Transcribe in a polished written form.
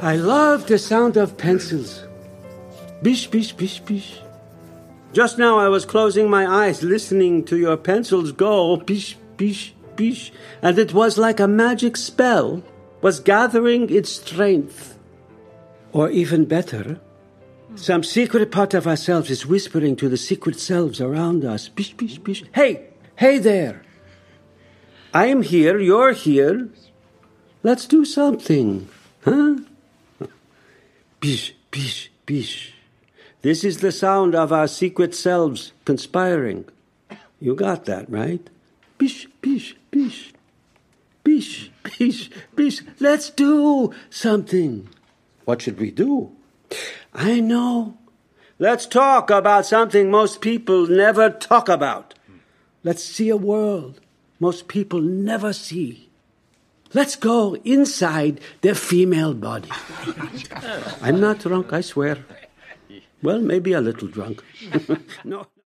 I love the sound of pencils. Bish, bish, bish, bish. Just now I was closing my eyes, listening to your pencils go, bish, bish, bish. And it was like a magic spell was gathering its strength. Or even better, some secret part of ourselves is whispering to the secret selves around us. Bish, bish, bish. Hey there. I'm here, you're here. Let's do something, huh? Bish, bish, bish. This is the sound of our secret selves conspiring. You got that, right? Bish, bish, bish. Bish, bish, bish. Let's do something. What should we do? I know. Let's talk about something most people never talk about. Let's see a world most people never see. Let's go inside the female body. I'm not drunk, I swear. Well, maybe a little drunk. No.